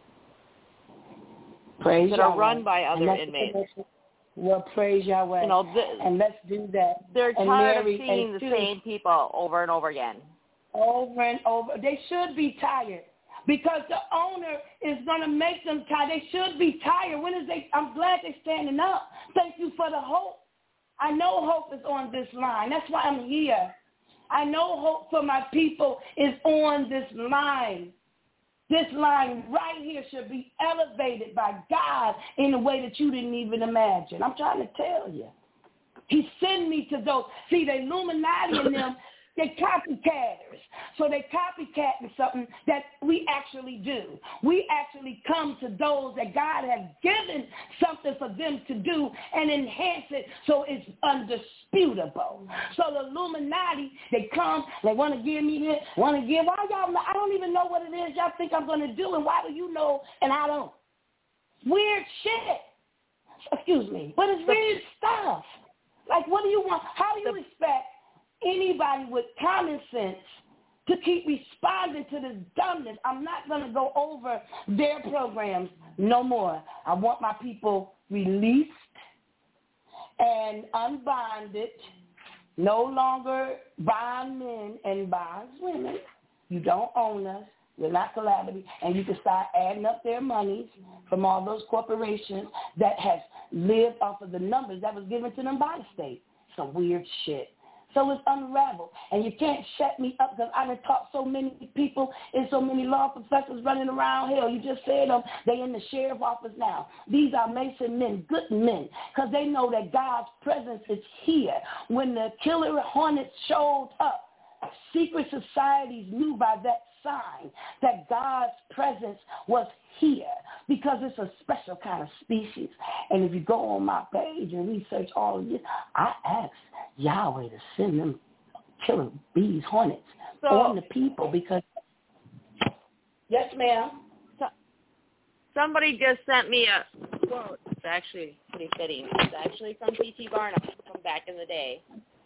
S3: praise
S2: that
S3: Yahweh.
S2: are run by other inmates.
S3: Well, praise Yahweh.
S2: You know, the,
S3: and let's do that.
S2: They're
S3: and
S2: tired
S3: Mary,
S2: of seeing the too, same people over and over again.
S3: Over and over. They should be tired. Because the owner is going to make them tired. They should be tired. When is they? I'm glad they're standing up. Thank you for the hope. I know hope is on this line. That's why I'm here. I know hope for my people is on this line. This line right here should be elevated by God in a way that you didn't even imagine. I'm trying to tell you. He sent me to those. See, the Illuminati in them, they copycatters. So they copycatting something that we actually do. We actually come to those that God has given something for them to do and enhance it so it's undisputable. So the Illuminati, they come, they want to give me this, want to give, why y'all, I don't even know what it is y'all think I'm going to do, and why do you know and I don't? Weird shit. Excuse me. But it's weird stuff. Like, what do you want? How do you expect anybody with common sense to keep responding to this dumbness? I'm not going to go over their programs no more. I want my people released and unbonded, no longer bond men and bonds women. You don't own us. We're not collaborative. And you can start adding up their monies from all those corporations that has lived off of the numbers that was given to them by the state. Some weird shit. So it's unraveled. And you can't shut me up because I done taught so many people and so many law professors running around. Hell, you just said them. They in the sheriff's office now. These are Mason men, good men, because they know that God's presence is here. When the killer hornets showed up, secret societies knew by that sign that God's presence was here because it's a special kind of species. And if you go on my page and research all of this, I asked Yahweh to send them killer bees, hornets so, on the people because, yes, ma'am.
S2: So, somebody just sent me a quote. It's actually pretty fitting. It's actually from P T Barnum from back in the day.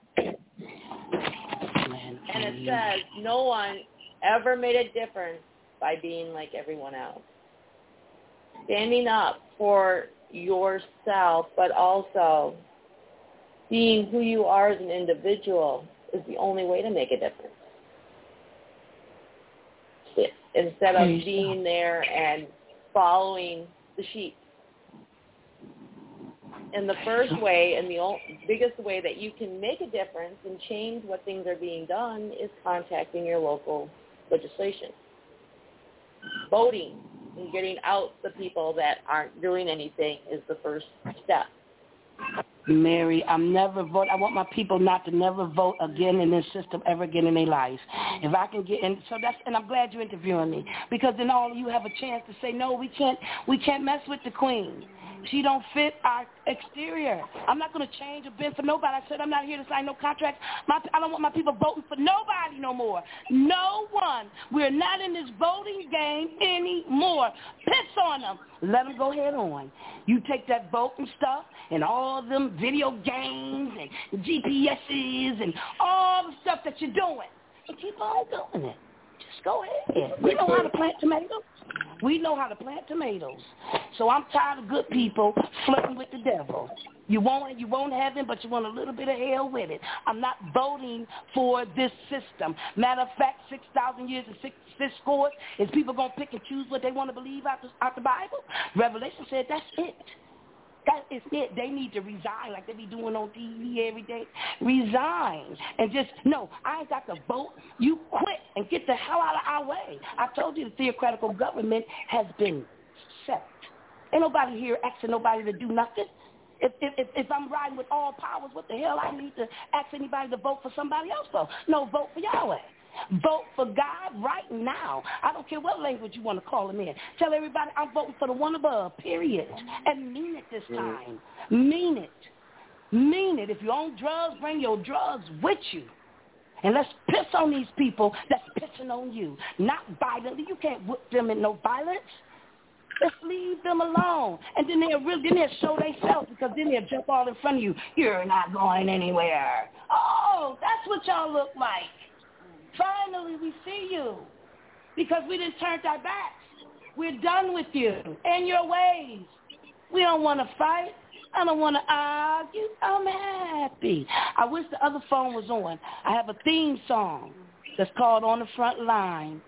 S3: Man,
S2: and it you. says, no one ever made a difference by being like everyone else. Standing up for yourself, but also being who you are as an individual is the only way to make a difference. It, instead of
S3: Praise
S2: being
S3: God.
S2: there and following the sheep. And the first way and the o- biggest way that you can make a difference and change what things are being done is contacting your local legislation. Voting and getting out the people that aren't doing anything is the first step.
S3: Mary, I'm never vote. I want my people not to never vote again in this system ever again in their lives. If I can get in, so that's, and I'm glad you're interviewing me, because then all of you have a chance to say, no, we can't, we can't mess with the queen. She don't fit our exterior. I'm not going to change or bend for nobody. I said I'm not here to sign no contracts. My, I don't want my people voting for nobody no more. No one. We're not in this voting game anymore. Piss on them. Let them go head on. You take that voting stuff and all them video games and G P S's and all the stuff that you're doing, and keep on doing it. Just go ahead. We know how to plant tomatoes. We know how to plant tomatoes. So I'm tired of good people flirting with the devil. You won't, you won't heaven, but you want a little bit of hell with it. I'm not voting for this system. Matter of fact, six thousand years and six, six scores, is people going to pick and choose what they want to believe out the, out the Bible? Revelation said that's it. That is it. They need to resign like they be doing on T V every day. Resign. And just, no, I ain't got to vote. You quit and get the hell out of our way. I told you the theocratical government has been set. Ain't nobody here asking nobody to do nothing. If, if, if, if I'm riding with all powers, what the hell I need to ask anybody to vote for somebody else for? No, vote for Yahweh. Vote for God right now. I don't care what language you want to call him in. Tell everybody I'm voting for the one above, period. And mean it this time. Mean it. Mean it. If you own drugs, bring your drugs with you. And let's piss on these people that's pissing on you. Not violently. You can't whip them in no violence. Let's leave them alone. And then they'll really, then they'll show themselves, because then they'll jump all in front of you. You're not going anywhere. Oh, that's what y'all look like. Finally, we see you, because we didn't turn our backs. We're done with you and your ways. We don't want to fight. I don't want to argue. I'm happy. I wish the other phone was on. I have a theme song that's called On the Front Line.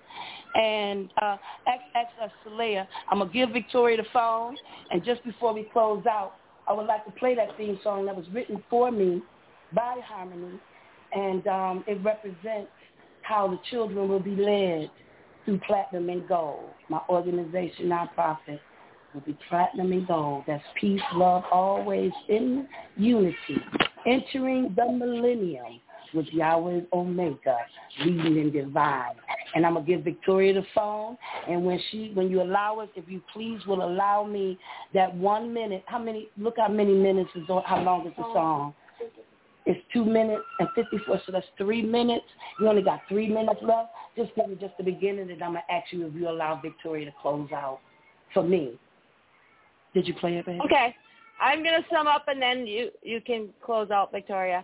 S3: And uh, X X S Salea, I'm going to give Victoria the phone. And just before we close out, I would like to play that theme song that was written for me by Harmony. And um, it represents how the children will be led through Platinum and Gold. My organization, nonprofit, will be Platinum and Gold. That's peace, love, always in unity. Entering the millennium with Yahweh's Omega, leading in divine. And I'm going to give Victoria the phone. And when she, when you allow us, if you please will allow me that one minute, how many, look how many minutes is, how long is the song? It's two minutes and fifty-four, so that's three minutes. You only got three minutes left. Just give me just the beginning, and I'm going to ask you if you allow Victoria to close out for me. Did you play it, baby?
S2: Okay. I'm going to sum up, and then you, you can close out, Victoria.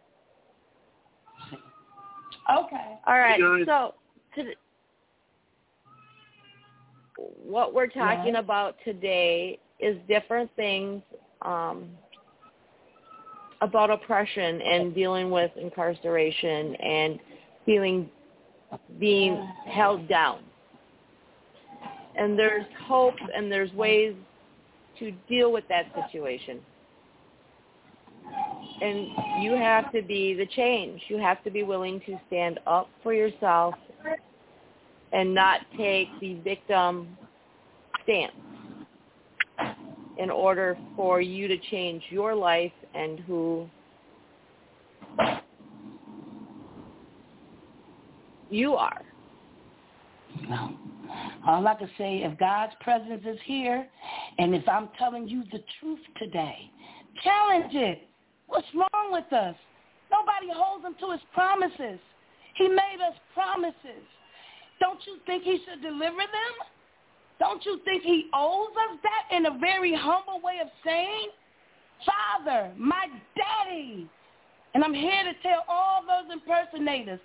S3: Okay.
S2: All right. So to, what we're talking
S3: yes.
S2: about today is different things um, about oppression and dealing with incarceration and feeling being held down. And there's hope and there's ways to deal with that situation. And you have to be the change. You have to be willing to stand up for yourself and not take the victim stance in order for you to change your life and who you are.
S3: No. All I can say, if God's presence is here, and if I'm telling you the truth today, challenge it. What's wrong with us? Nobody holds him to his promises. He made us promises. Don't you think he should deliver them? Don't you think he owes us that in a very humble way of saying? Father, my daddy. And I'm here to tell all those impersonators,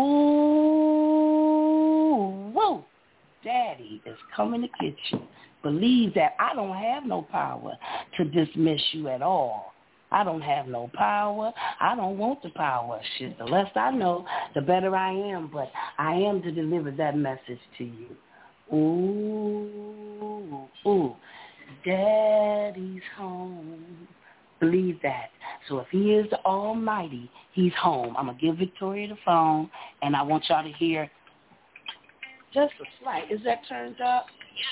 S3: ooh, woo, daddy is coming to get you. Believe that. I don't have no power to dismiss you at all. I don't have no power. I don't want the power. Shit, the less I know, the better I am. But I am to deliver that message to you. Ooh, ooh, Daddy's home. Believe that. So if he is the Almighty, he's home. I'm going to give Victoria the phone, and I want y'all to hear just a slight. Is that turned up?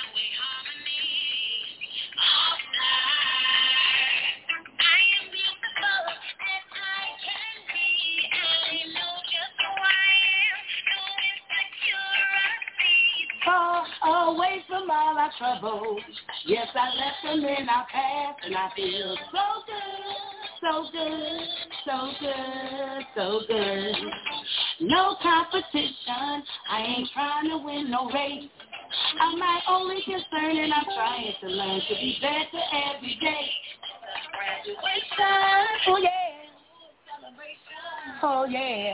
S3: Far away from all our troubles. Yes, I left them in our past, and I feel so good, so good, so good, so good. No competition. I ain't trying to win no race. I'm my only concern, and I'm trying to learn to be better every day. Graduation. Oh, yeah. Celebration. Oh, yeah.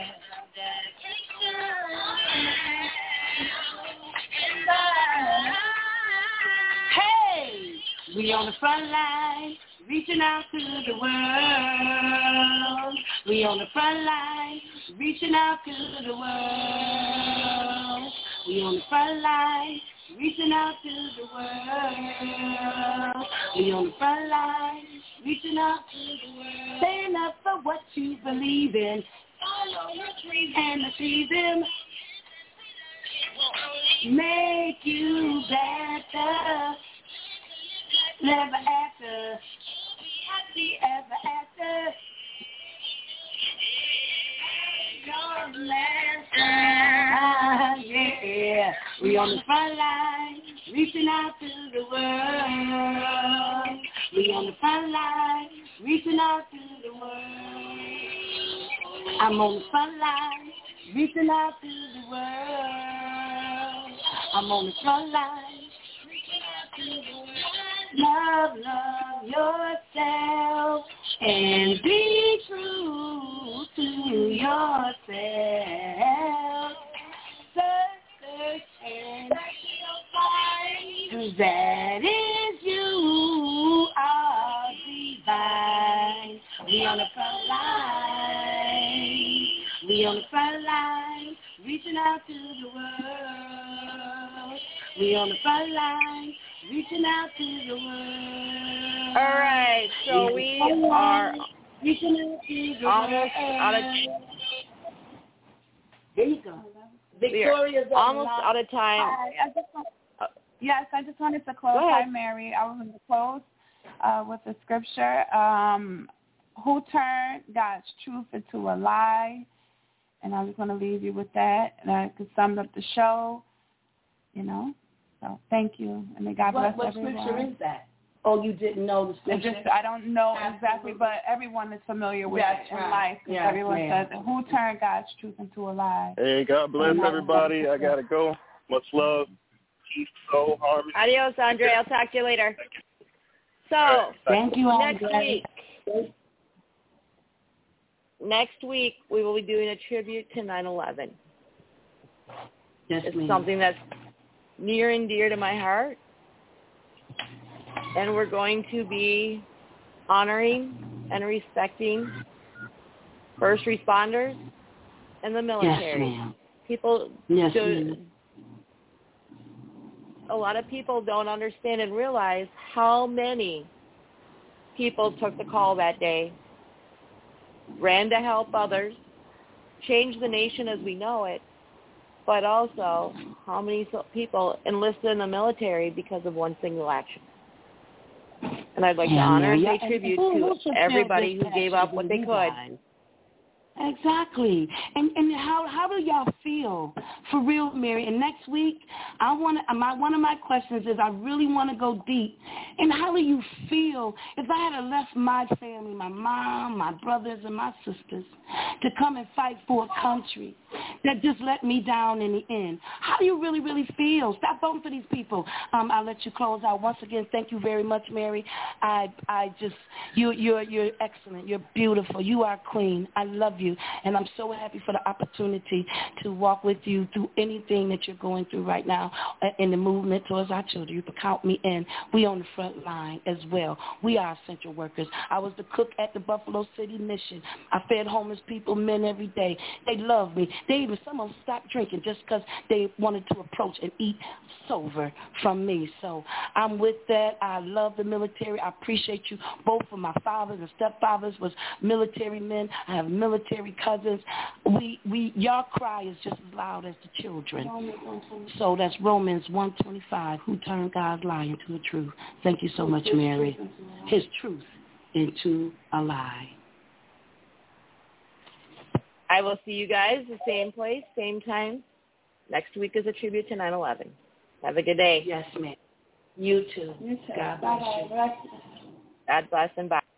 S3: Hey, we on the front line, reaching out to the world. We on the front line, reaching out to the world. We on the front line, reaching out to the world. We on the front line, reaching out to the world. Stand up for what you believe in. Follow your dreams and achieve them. Make you better. Never after. Happy ever after. Your last yeah. We on the front line, reaching out to the world. We on the front line, reaching out to the world. I'm on the front line, reaching out to the world. I'm on the front line, reaching out to the world. Love, love yourself and be true to yourself. Search and find that is you are divine. We on the front line. We on the front line, reaching out to the world. We on the front line, reaching out to the world.
S2: All right, so we are
S3: reaching out to the
S2: almost out of
S3: There you go. Victoria's
S2: almost out of time.
S4: Hi, I just want, yes, I just wanted to close. Hi, Mary. I was going to close uh, with the scripture. Um, who turned God's truth into a lie? And I'm just going to leave you with that. And I could sum up the show, you know. So thank you. And may God
S3: what,
S4: bless
S3: what
S4: everyone.
S3: What scripture is that? Oh, you didn't know the scripture?
S4: I just, I don't know exactly, but everyone is familiar with
S3: That's
S4: it in
S3: right.
S4: life. Because
S3: yes,
S4: everyone
S3: ma'am.
S4: says, who turned God's truth into a lie?
S5: Hey, God bless everybody. I got to go. Much love. Peace, soul, harmony.
S2: Adios, Andre. I'll talk to you later. So,
S5: right,
S3: thank you,
S2: next
S3: Andre.
S2: week, next week, we will be doing a tribute to nine eleven.
S3: Yes,
S2: it's
S3: ma'am.
S2: something that's near and dear to my heart. And we're going to be honoring and respecting first responders and the military.
S3: Yes, ma'am.
S2: People,
S3: yes,
S2: do,
S3: ma'am.
S2: a lot of people don't understand and realize how many people took the call that day, ran to help others, changed the nation as we know it, but also how many people enlisted in the military because of one single action. And I'd like
S3: yeah,
S2: to honor
S3: yeah,
S2: and pay tribute
S3: and who,
S2: to
S3: who
S2: everybody who gave up what they could.
S3: Died? Exactly. And and how how do y'all feel for real, Mary? And next week, I want to. My one of my questions is, I really want to go deep. And how do you feel if I had left my family, my mom, my brothers, and my sisters, to come and fight for a country that just let me down in the end? How do you really, really feel? Stop voting for these people. Um, I'll let you close out. Once again, thank you very much, Mary. I I just you you're you're excellent. You're beautiful. You are a queen. I love you. you. And I'm so happy for the opportunity to walk with you through anything that you're going through right now in the movement towards our children. You can count me in. We on the front line as well. We are essential workers. I was the cook at the Buffalo City Mission. I fed homeless people, men every day. They loved me. They even, some of them stopped drinking just because they wanted to approach and eat sober from me. So I'm with that. I love the military. I appreciate you. Both of my fathers and stepfathers was military men. I have military cousins. We, we, y'all cry is just as loud as the children. So that's Romans one twenty-five. Who turned God's lie into a truth? Thank you so much, Mary. His truth into a lie.
S2: I will see you guys the same place, same time. Next week is a tribute to nine eleven. Have a good day.
S3: Yes, ma'am. You too.
S4: You too.
S3: God bless you.
S2: God bless and bye.